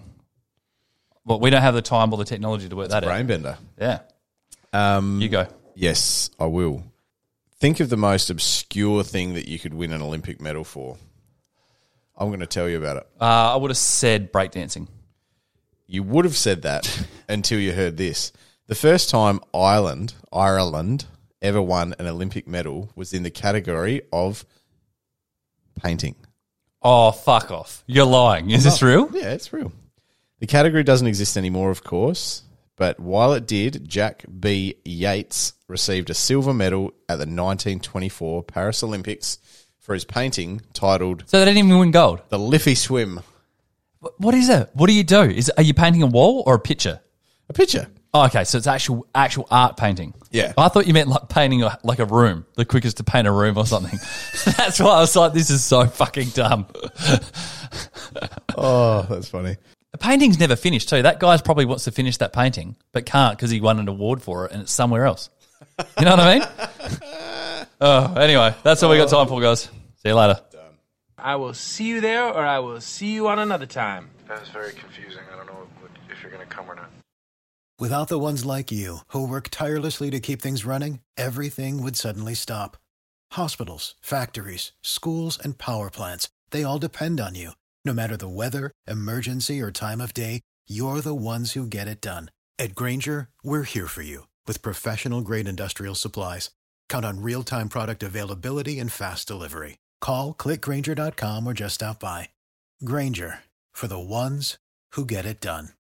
Well, we don't have the time or the technology to work that out. Brain bender. Yeah, Um, you go. Yes, I will. Think of the most obscure thing that you could win an Olympic medal for. I'm going to tell you about it. Uh, I would have said breakdancing. You would have said that until you heard this. The first time Ireland, Ireland ever won an Olympic medal was in the category of painting. Oh, fuck off. You're lying. Is this real? Yeah, it's real. The category doesn't exist anymore, of course, but while it did, Jack B. Yates received a silver medal at the nineteen twenty-four Paris Olympics for his painting titled So they didn't even win gold. The Liffey Swim. What- What is it? What do you do? Is Are you painting a wall or a picture? A picture. Oh, okay, so it's actual actual art painting. Yeah. I thought you meant like painting a, like a room, the quickest to paint a room or something. That's why I was like, this is so fucking dumb. Oh, that's funny. The painting's never finished too. That guy probably wants to finish that painting, but can't because he won an award for it and it's somewhere else. You know what I mean? Oh, anyway, that's all we got time for, guys. See you later. I will see you there, or I will see you on another time. That's very confusing. I don't know what, if you're going to come or not. Without the ones like you, who work tirelessly to keep things running, everything would suddenly stop. Hospitals, factories, schools, and power plants, they all depend on you. No matter the weather, emergency, or time of day, you're the ones who get it done. At Grainger, we're here for you with professional-grade industrial supplies. Count on real-time product availability and fast delivery. Call, click Grainger dot com, or just stop by. Grainger, for the ones who get it done.